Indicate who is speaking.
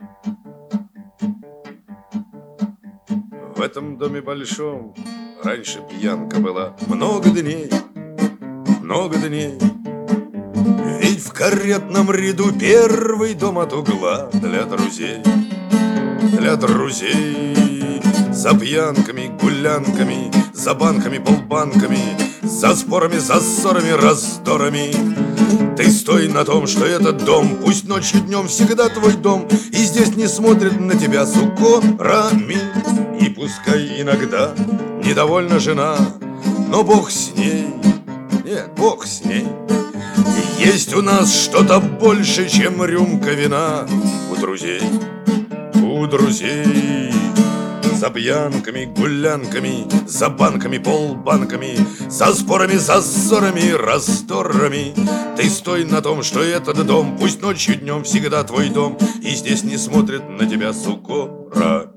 Speaker 1: В этом доме большом раньше пьянка была много дней, много дней. Ведь в каретном ряду первый дом от угла для друзей, для друзей. За пьянками, гулянками, за банками, полбанками, за спорами, за ссорами, раздорами. Ты стой на том, что этот дом, пусть ночью, днем, всегда твой дом, и здесь не смотрят на тебя с укорами. И пускай иногда недовольна жена, но Бог с ней, нет, Бог с ней. Есть у нас что-то больше, чем рюмка вина у друзей, у друзей. За пьянками, гулянками, за банками, полбанками, за спорами, за ссорами, раздорами. Ты стой на том, что этот дом, пусть ночью, днем, всегда твой дом, и здесь не смотрят на тебя с укорами.